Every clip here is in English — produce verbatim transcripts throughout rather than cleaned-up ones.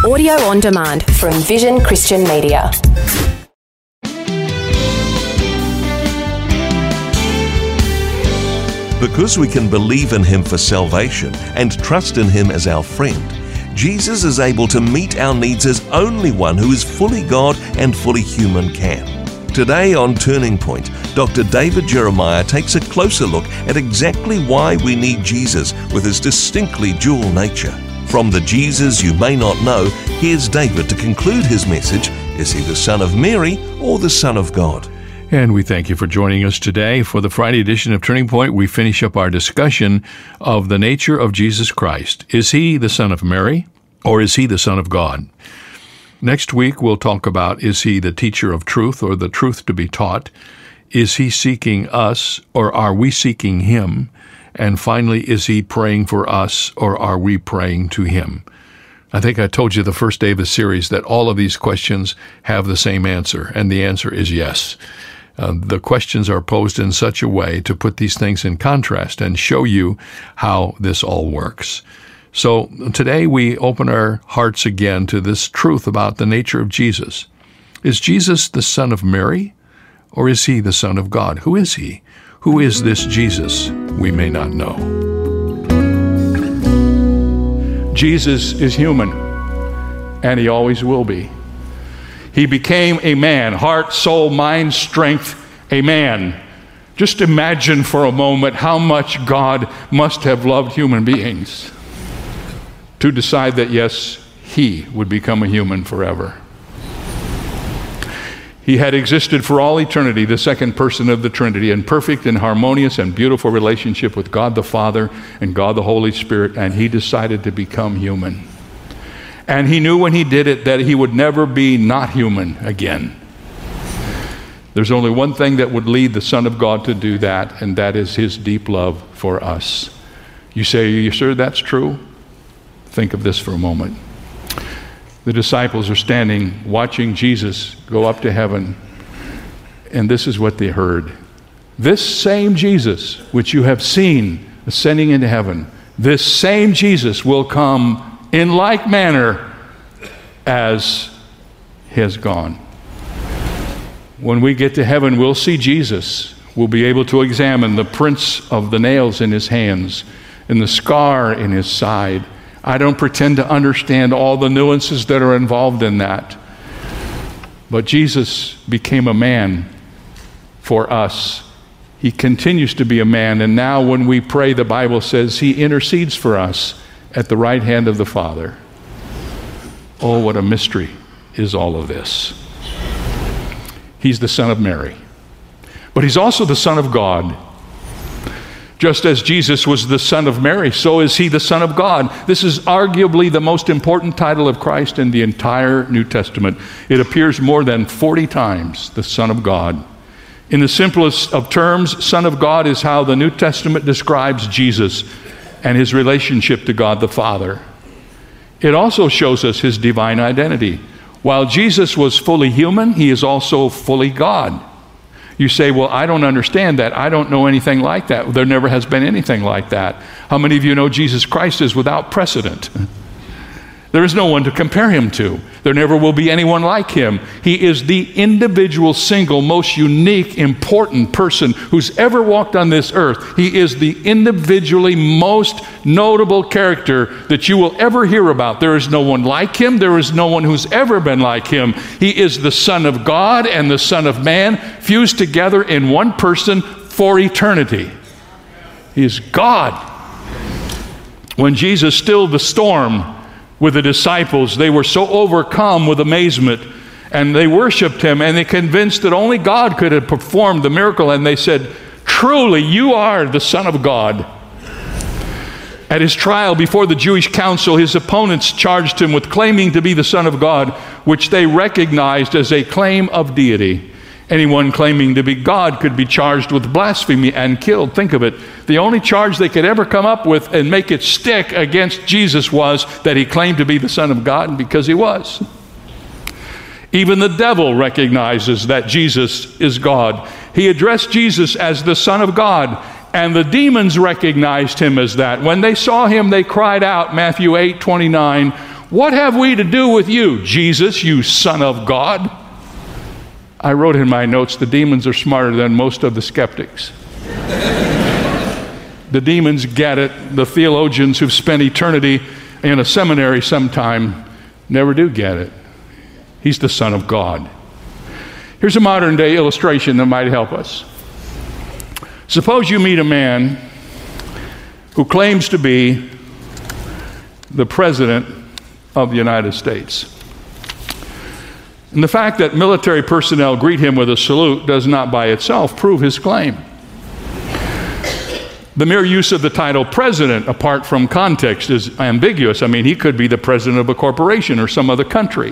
Audio on demand from Vision Christian Media. Because we can believe in Him for salvation and trust in Him as our friend, Jesus is able to meet our needs as only one who is fully God and fully human can. Today on Turning Point, Doctor David Jeremiah takes a closer look at exactly why we need Jesus with His distinctly dual nature. From the Jesus you may not know, here's David to conclude his message. Is He the Son of Mary or the Son of God? And we thank you for joining us today. For the Friday edition of Turning Point, we finish up our discussion of the nature of Jesus Christ. Is He the Son of Mary, or is He the Son of God? Next week, we'll talk about, is He the teacher of truth, or the truth to be taught? Is He seeking us, or are we seeking Him? And finally, is He praying for us, or are we praying to Him? I think I told you the first day of the series that all of these questions have the same answer, and the answer is yes. Uh, the questions are posed in such a way to put these things in contrast and show you how this all works. So today we open our hearts again to this truth about the nature of Jesus. Is Jesus the Son of Mary, or is He the Son of God? Who is He? Who is this Jesus we may not know? Jesus is human, and He always will be. He became a man, heart, soul, mind, strength, a man. Just imagine for a moment how much God must have loved human beings to decide that, yes, He would become a human forever. He had existed for all eternity, the second person of the Trinity, in perfect and harmonious and beautiful relationship with God the Father and God the Holy Spirit, and He decided to become human. And He knew when He did it that He would never be not human again. There's only one thing that would lead the Son of God to do that, and that is His deep love for us. You say, are you sure that's true? Think of this for a moment. The disciples are standing watching Jesus go up to heaven, and this is what they heard. This same Jesus, which you have seen ascending into heaven, this same Jesus will come in like manner as He has gone. When we get to heaven, we'll see Jesus. We'll be able to examine the prints of the nails in His hands and the scar in His side. I don't pretend to understand all the nuances that are involved in that. But Jesus became a man for us. He continues to be a man, and now when we pray, the Bible says He intercedes for us at the right hand of the Father. Oh, what a mystery is all of this. He's the Son of Mary, but He's also the Son of God. Just as Jesus was the Son of Mary, so is He the Son of God. This is arguably the most important title of Christ in the entire New Testament. It appears more than forty times, the Son of God. In the simplest of terms, Son of God is how the New Testament describes Jesus and His relationship to God the Father. It also shows us His divine identity. While Jesus was fully human, He is also fully God. You say, well, I don't understand that. I don't know anything like that. There never has been anything like that. How many of you know Jesus Christ is without precedent? There is no one to compare Him to. There never will be anyone like Him. He is the individual, single, most unique, important person who's ever walked on this earth. He is the individually most notable character that you will ever hear about. There is no one like Him. There is no one who's ever been like Him. He is the Son of God and the Son of Man fused together in one person for eternity. He is God. When Jesus stilled the storm with the disciples, they were so overcome with amazement, and they worshiped Him, and they convinced that only God could have performed the miracle, and they said, truly, you are the Son of God. At His trial before the Jewish council, His opponents charged Him with claiming to be the Son of God, which they recognized as a claim of deity. Anyone claiming to be God could be charged with blasphemy and killed. Think of it. The only charge they could ever come up with and make it stick against Jesus was that He claimed to be the Son of God, and because He was. Even the devil recognizes that Jesus is God. He addressed Jesus as the Son of God, and the demons recognized Him as that. When they saw Him, they cried out, Matthew eight twenty-nine, "What have we to do with you, Jesus, you Son of God?" I wrote in my notes, the demons are smarter than most of the skeptics. The demons get it. The theologians who've spent eternity in a seminary sometime never do get it. He's the Son of God. Here's a modern day illustration that might help us. Suppose you meet a man who claims to be the President of the United States. And the fact that military personnel greet him with a salute does not by itself prove his claim. The mere use of the title president, apart from context, is ambiguous. I mean, he could be the president of a corporation or some other country.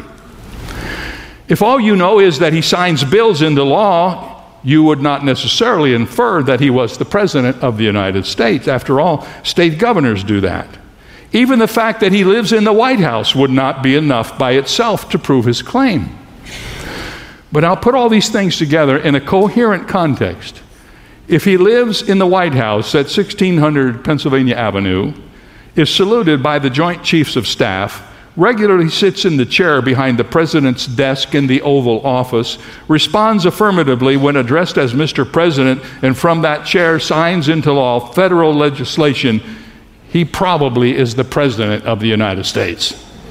If all you know is that he signs bills into law, you would not necessarily infer that he was the president of the United States. After all, state governors do that. Even the fact that he lives in the White House would not be enough by itself to prove his claim. But I'll put all these things together in a coherent context. If he lives in the White House at sixteen hundred Pennsylvania Avenue, is saluted by the Joint Chiefs of Staff, regularly sits in the chair behind the President's desk in the Oval Office, responds affirmatively when addressed as Mister President, and from that chair signs into law federal legislation, he probably is the President of the United States.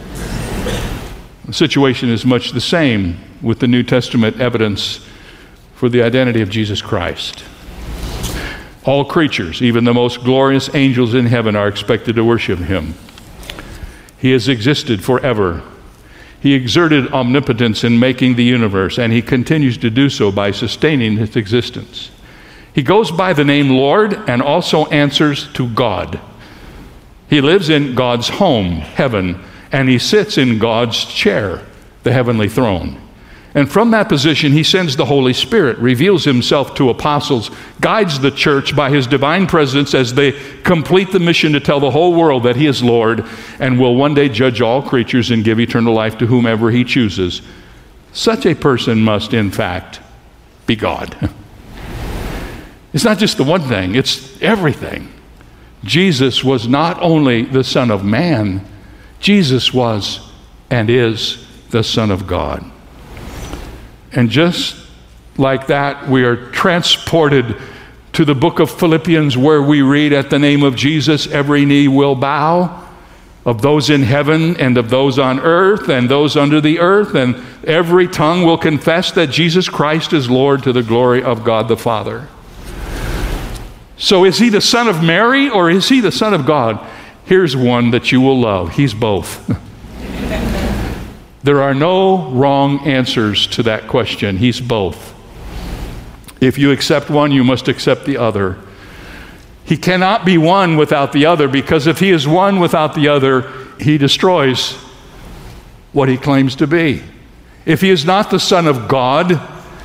The situation is much the same with the New Testament evidence for the identity of Jesus Christ. All creatures, even the most glorious angels in heaven, are expected to worship him. He has existed forever. He exerted omnipotence in making the universe, and he continues to do so by sustaining its existence. He goes by the name Lord and also answers to God. He lives in God's home, heaven, and he sits in God's chair, the heavenly throne. And from that position, he sends the Holy Spirit, reveals himself to apostles, guides the church by his divine presence as they complete the mission to tell the whole world that he is Lord and will one day judge all creatures and give eternal life to whomever he chooses. Such a person must, in fact, be God. It's not just the one thing, it's everything. Jesus was not only the Son of Man, Jesus was and is the Son of God. And just like that, we are transported to the book of Philippians, where we read, "At the name of Jesus, every knee will bow, of those in heaven and of those on earth and those under the earth, and every tongue will confess that Jesus Christ is Lord, to the glory of God the Father." So is he the Son of Mary or is he the Son of God? Here's one that you will love. He's both. There are no wrong answers to that question. He's both. If you accept one, you must accept the other. He cannot be one without the other, because if he is one without the other, he destroys what he claims to be. If he is not the Son of God,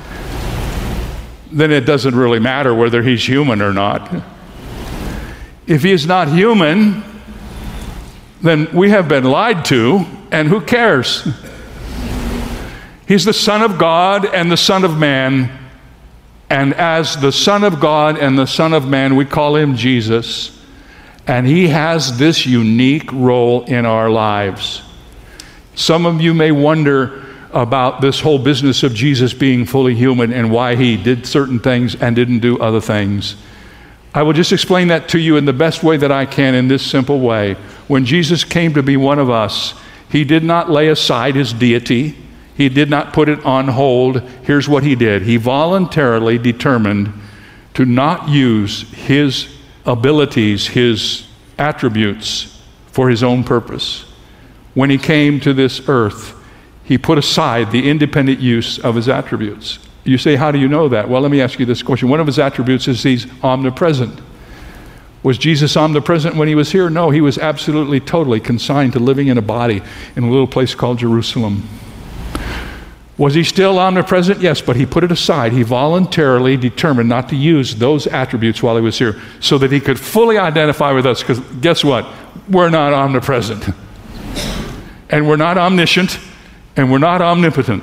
then it doesn't really matter whether he's human or not. If he is not human, then we have been lied to, and who cares? He's the Son of God and the Son of Man, and as the Son of God and the Son of Man, we call him Jesus, and he has this unique role in our lives. Some of you may wonder about this whole business of Jesus being fully human and why he did certain things and didn't do other things. I will just explain that to you in the best way that I can, in this simple way. When Jesus came to be one of us, he did not lay aside his deity. He did not put it on hold. Here's what he did. He voluntarily determined to not use his abilities, his attributes, for his own purpose. When he came to this earth, he put aside the independent use of his attributes. You say, how do you know that? Well, let me ask you this question. One of his attributes is he's omnipresent. Was Jesus omnipresent when he was here? No, he was absolutely, totally consigned to living in a body in a little place called Jerusalem. Was he still omnipresent? Yes, but he put it aside. He voluntarily determined not to use those attributes while he was here so that he could fully identify with us, because guess what? We're not omnipresent. And we're not omniscient, and we're not omnipotent.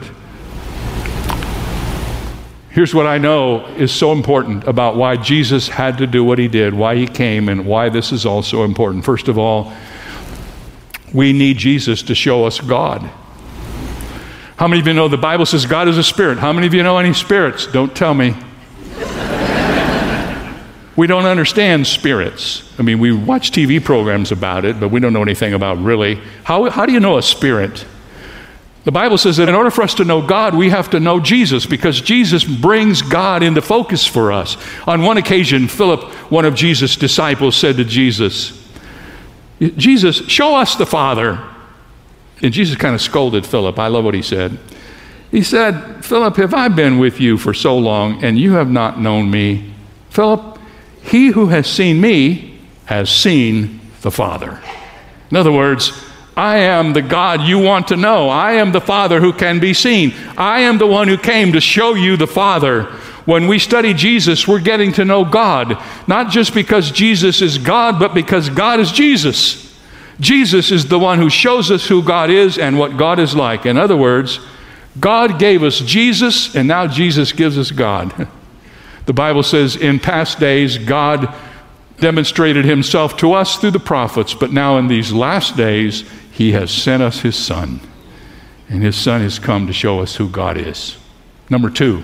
Here's what I know is so important about why Jesus had to do what he did, why he came, and why this is also important. First of all, We need Jesus to show us God. How many of you know the Bible says God is a spirit? How many of you know any spirits? Don't tell me. We don't understand spirits. I mean, we watch T V programs about it, but we don't know anything about really. How, how do you know a spirit? The Bible says that in order for us to know God, we have to know Jesus, because Jesus brings God into focus for us. On one occasion, Philip, one of Jesus' disciples, said to Jesus, Jesus, show us the Father. And Jesus kind of scolded Philip. I love what he said. He said, Philip, have I been with you for so long, and you have not known me? Philip, he who has seen me has seen the Father. In other words, I am the God you want to know. I am the Father who can be seen. I am the one who came to show you the Father. When we study Jesus, we're getting to know God, not just because Jesus is God, but because God is Jesus. Jesus is the one who shows us who God is and what God is like. In other words, God gave us Jesus, and now Jesus gives us God. The Bible says in past days, God demonstrated himself to us through the prophets, but now in these last days, he has sent us his Son. And his Son has come to show us who God is. Number two,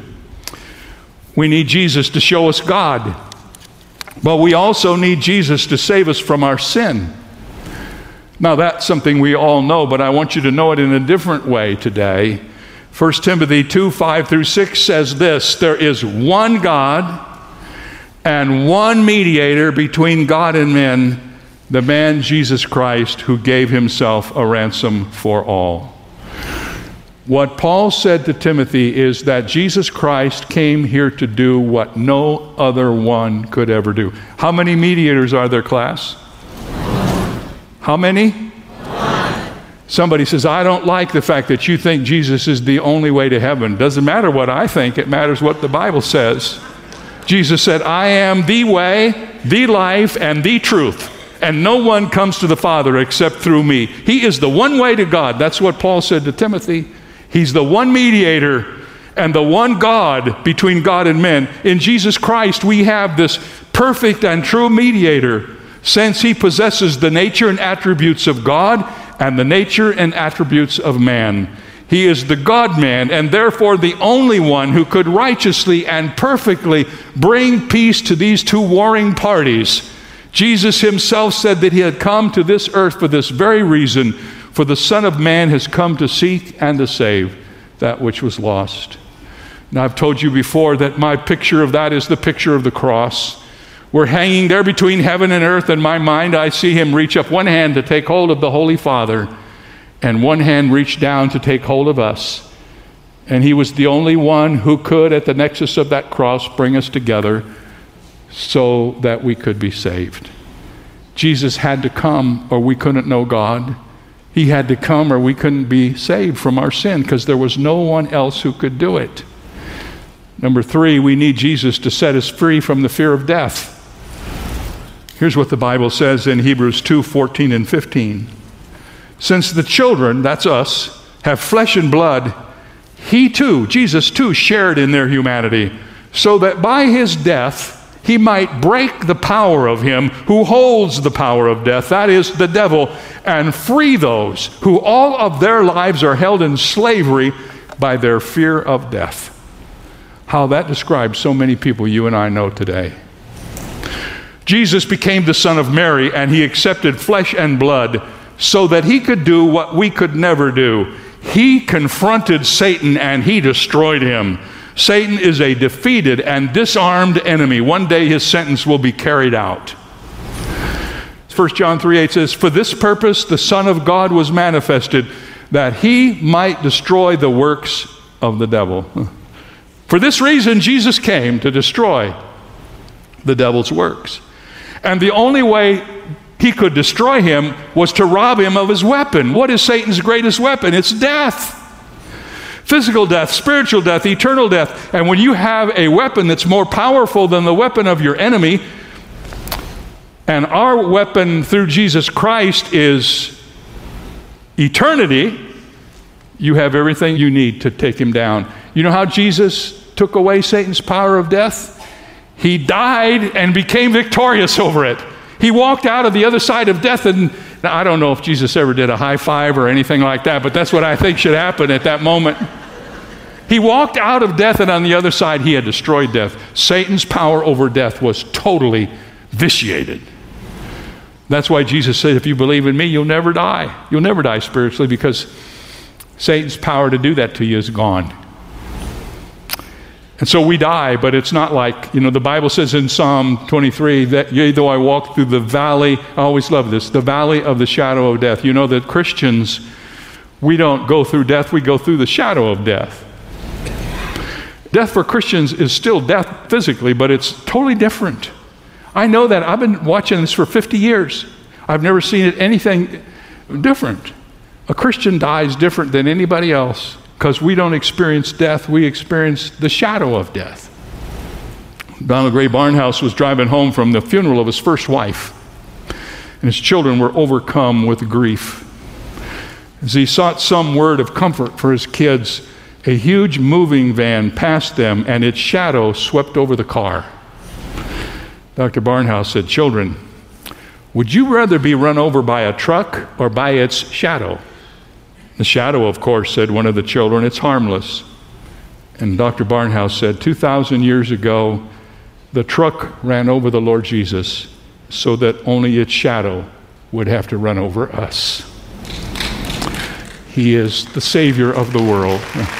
we need Jesus to show us God. But we also need Jesus to save us from our sin. Now that's something we all know, but I want you to know it in a different way today. First Timothy two, five through six says this, there is one God and one mediator between God and men, the man Jesus Christ, who gave himself a ransom for all. What Paul said to Timothy is that Jesus Christ came here to do what no other one could ever do. How many mediators are there, class? How many? Somebody says, I don't like the fact that you think Jesus is the only way to heaven. Doesn't matter what I think, it matters what the Bible says. Jesus said, I am the way, the life, and the truth. And no one comes to the Father except through me. He is the one way to God. That's what Paul said to Timothy. He's the one mediator and the one God between God and men. In Jesus Christ, we have this perfect and true mediator, since he possesses the nature and attributes of God and the nature and attributes of man. He is the God-man, and therefore the only one who could righteously and perfectly bring peace to these two warring parties. Jesus himself said that he had come to this earth for this very reason, for the Son of Man has come to seek and to save that which was lost. Now, I've told you before that my picture of that is the picture of the cross. We're hanging there between heaven and earth. In my mind, I see him reach up one hand to take hold of the Holy Father, and one hand reach down to take hold of us. And he was the only one who could, at the nexus of that cross, bring us together so that we could be saved. Jesus had to come or we couldn't know God. He had to come or we couldn't be saved from our sin, because there was no one else who could do it. Number three, we need Jesus to set us free from the fear of death. Here's what the Bible says in Hebrews two, fourteen and fifteen. Since the children, that's us, have flesh and blood, he too, Jesus too, shared in their humanity, so that by his death he might break the power of him who holds the power of death, that is, the devil, and free those who all of their lives are held in slavery by their fear of death. How that describes so many people you and I know today. Jesus became the Son of Mary, and he accepted flesh and blood so that he could do what we could never do. He confronted Satan and he destroyed him. Satan is a defeated and disarmed enemy. One day his sentence will be carried out. First John three eight says, for this purpose the Son of God was manifested, that he might destroy the works of the devil. For this reason Jesus came, to destroy the devil's works. And the only way he could destroy him was to rob him of his weapon. What is Satan's greatest weapon? It's death. Physical death, spiritual death, eternal death. And when you have a weapon that's more powerful than the weapon of your enemy, and our weapon through Jesus Christ is eternity, you have everything you need to take him down. You know how Jesus took away Satan's power of death? He died and became victorious over it. He walked out of the other side of death and, Now, I don't know if Jesus ever did a high five or anything like that, but that's what I think should happen at that moment. He walked out of death, and on the other side, he had destroyed death. Satan's power over death was totally vitiated. That's why Jesus said, if you believe in me, you'll never die. You'll never die spiritually, because Satan's power to do that to you is gone. And so we die, but it's not like, you know, the Bible says in Psalm twenty-three that yea, though I walk through the valley, I always love this, the valley of the shadow of death. You know that Christians, we don't go through death, we go through the shadow of death. Death for Christians is still death physically, but it's totally different. I know that. I've been watching this for fifty years. I've never seen it anything different. A Christian dies different than anybody else because we don't experience death. We experience the shadow of death. Donald Gray Barnhouse was driving home from the funeral of his first wife, and his children were overcome with grief. As he sought some word of comfort for his kids, a huge moving van passed them, and its shadow swept over the car. Doctor Barnhouse said, children, would you rather be run over by a truck or by its shadow? The shadow, of course, said one of the children, it's harmless. And Doctor Barnhouse said, two thousand years ago, the truck ran over the Lord Jesus so that only its shadow would have to run over us. He is the Savior of the world.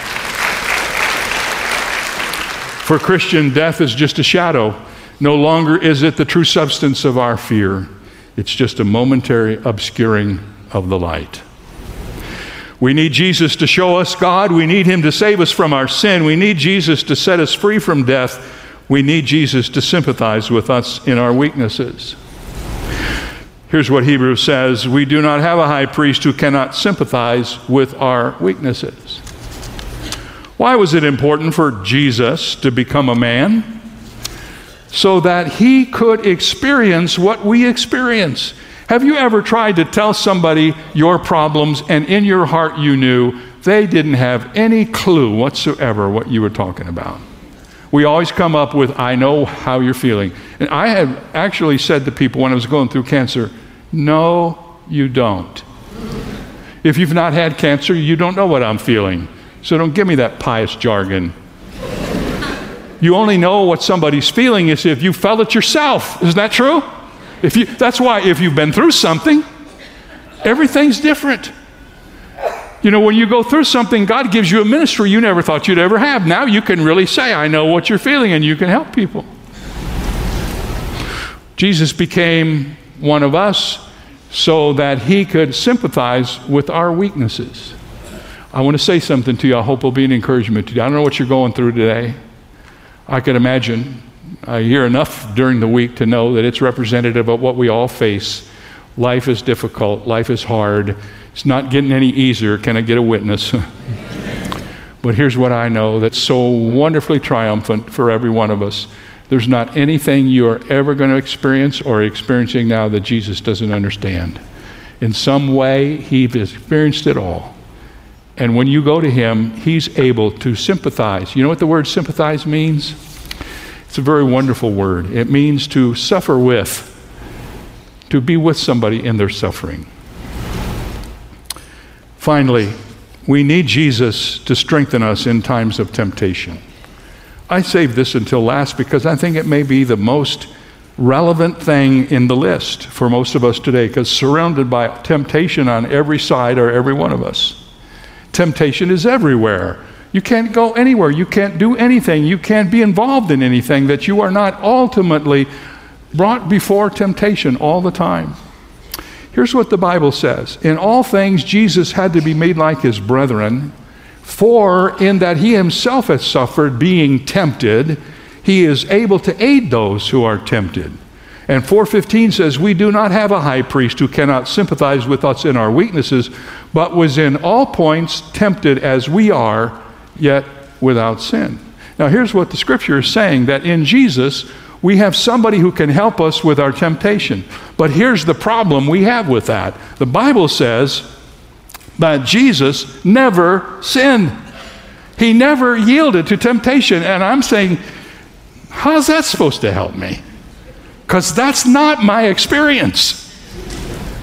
For Christian, death is just a shadow. No longer is it the true substance of our fear. It's just a momentary obscuring of the light. We need Jesus to show us God. We need him to save us from our sin. We need Jesus to set us free from death. We need Jesus to sympathize with us in our weaknesses. Here's what Hebrews says: we do not have a high priest who cannot sympathize with our weaknesses. Why was it important for Jesus to become a man? So that he could experience what we experience. Have you ever tried to tell somebody your problems, and in your heart you knew they didn't have any clue whatsoever what you were talking about? We always come up with, I know how you're feeling. And I have actually said to people when I was going through cancer, no, you don't. If you've not had cancer, you don't know what I'm feeling. So don't give me that pious jargon. You only know what somebody's feeling is if you felt it yourself. Isn't that true? If you, that's why if you've been through something, everything's different. You know, when you go through something, God gives you a ministry you never thought you'd ever have. Now you can really say, I know what you're feeling, and you can help people. Jesus became one of us so that he could sympathize with our weaknesses. I want to say something to you. I hope it'll be an encouragement to you. I don't know what you're going through today. I could imagine, I hear enough during the week to know that it's representative of what we all face. Life is difficult. Life is hard. It's not getting any easier. Can I get a witness? But here's what I know that's so wonderfully triumphant for every one of us. There's not anything you are ever going to experience or experiencing now that Jesus doesn't understand. In some way, he's experienced it all. And when you go to him, he's able to sympathize. You know what the word sympathize means? It's a very wonderful word. It means to suffer with, to be with somebody in their suffering. Finally, we need Jesus to strengthen us in times of temptation. I saved this until last because I think it may be the most relevant thing in the list for most of us today, because surrounded by temptation on every side are every one of us. Temptation is everywhere. You can't go anywhere. You can't do anything. You can't be involved in anything that you are not ultimately brought before temptation all the time. Here's what the Bible says. In all things, Jesus had to be made like his brethren, for in that he himself has suffered being tempted, he is able to aid those who are tempted. And four fifteen says, we do not have a high priest who cannot sympathize with us in our weaknesses, but was in all points tempted as we are, yet without sin. Now here's what the scripture is saying, that in Jesus, we have somebody who can help us with our temptation. But here's the problem we have with that. The Bible says that Jesus never sinned. He never yielded to temptation. And I'm saying, how's that supposed to help me? Because that's not my experience.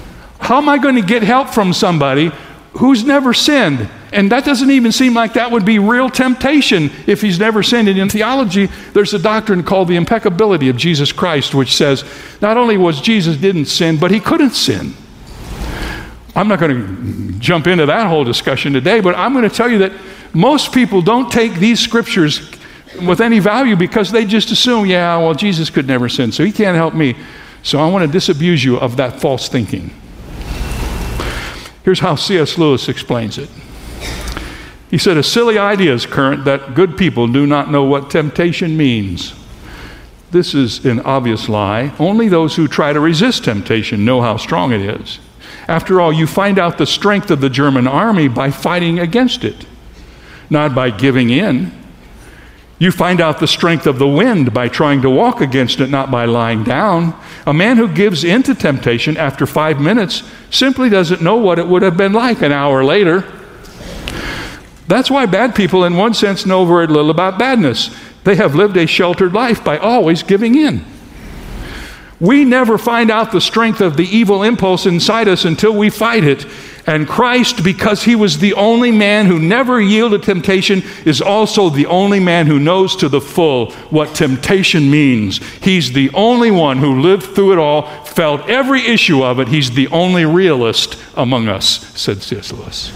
how am I going to get help from somebody who's never sinned? And that doesn't even seem like that would be real temptation if he's never sinned. And in theology, there's a doctrine called the impeccability of Jesus Christ, which says not only was Jesus didn't sin, but he couldn't sin. I'm not going to jump into that whole discussion today, but I'm going to tell you that most people don't take these scriptures with any value because they just assume, yeah, well, Jesus could never sin, so he can't help me. So I want to disabuse you of that false thinking. Here's how C S Lewis explains it. He said, a silly idea is current that good people do not know what temptation means. This is an obvious lie. Only those who try to resist temptation know how strong it is. After all, you find out the strength of the German army by fighting against it, not by giving in. You find out the strength of the wind by trying to walk against it, not by lying down. A man who gives in to temptation after five minutes simply doesn't know what it would have been like an hour later. That's why bad people, in one sense, know very little about badness. They have lived a sheltered life by always giving in. We never find out the strength of the evil impulse inside us until we fight it. And Christ, because he was the only man who never yielded temptation, is also the only man who knows to the full what temptation means. He's the only one who lived through it all, felt every issue of it. He's the only realist among us, said C S Lewis.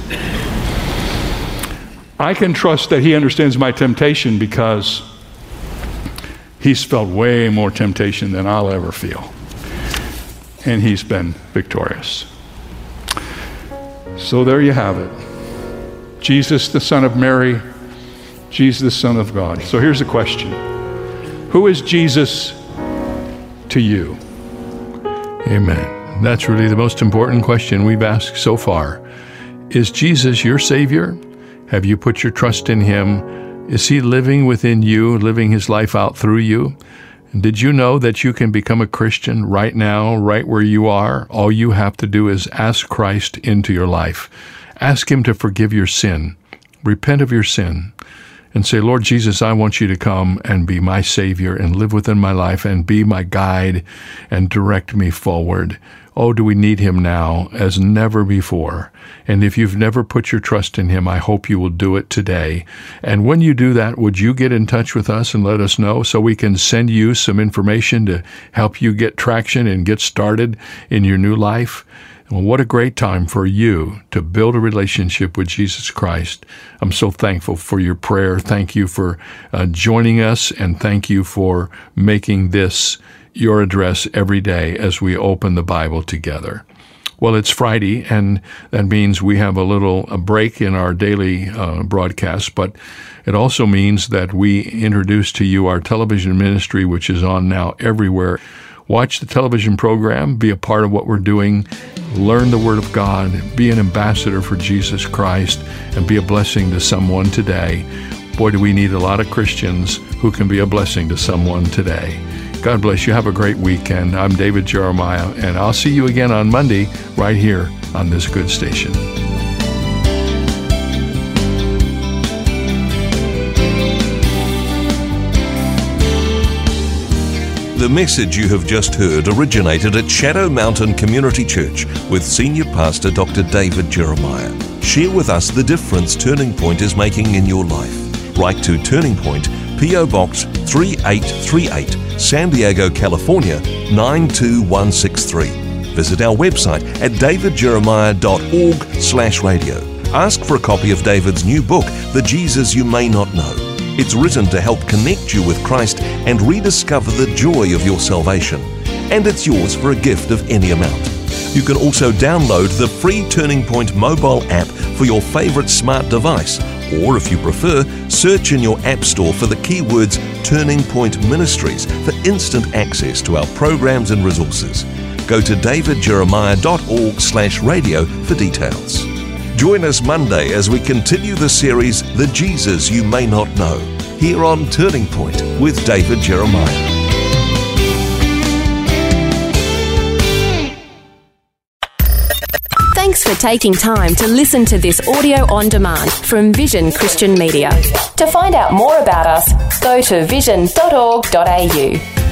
I can trust that he understands my temptation because he's felt way more temptation than I'll ever feel. And he's been victorious. So there you have it. Jesus, the Son of Mary, Jesus, the Son of God. So here's the question. Who is Jesus to you? Amen. That's really the most important question we've asked so far. Is Jesus your Savior? Have you put your trust in him? Is he living within you, living his life out through you? Did you know that you can become a Christian right now, right where you are? All you have to do is ask Christ into your life. Ask him to forgive your sin. Repent of your sin and say, Lord Jesus, I want you to come and be my Savior and live within my life and be my guide and direct me forward. Oh, do we need him now as never before? And if you've never put your trust in him, I hope you will do it today. And when you do that, would you get in touch with us and let us know so we can send you some information to help you get traction and get started in your new life? Well, what a great time for you to build a relationship with Jesus Christ. I'm so thankful for your prayer. Thank you for uh, joining us, and thank you for making this your address every day as we open the Bible together. Well, it's Friday, and that means we have a little a break in our daily uh, broadcast, but it also means that we introduce to you our television ministry, which is on now everywhere. Watch the television program, be a part of what we're doing, learn the Word of God, be an ambassador for Jesus Christ, and be a blessing to someone today. Boy, do we need a lot of Christians who can be a blessing to someone today. God bless you. Have a great weekend. I'm David Jeremiah, and I'll see you again on Monday right here on this good station. The message you have just heard originated at Shadow Mountain Community Church with Senior Pastor Doctor David Jeremiah. Share with us the difference Turning Point is making in your life. Write to Turning Point, P O Box three eight three eight, San Diego, California nine two one six three. Visit our website at davidjeremiah.org slash radio. Ask for a copy of David's new book, The Jesus You May Not Know. It's written to help connect you with Christ and rediscover the joy of your salvation. And it's yours for a gift of any amount. You can also download the free Turning Point mobile app for your favorite smart device, or if you prefer, search in your app store for the keywords Turning Point Ministries for instant access to our programs and resources. Go to davidjeremiah.org slash radio for details. Join us Monday as we continue the series The Jesus You May Not Know, here on Turning Point with David Jeremiah. Thanks for taking time to listen to this audio on demand from Vision Christian Media. To find out more about us, go to vision dot org dot a u.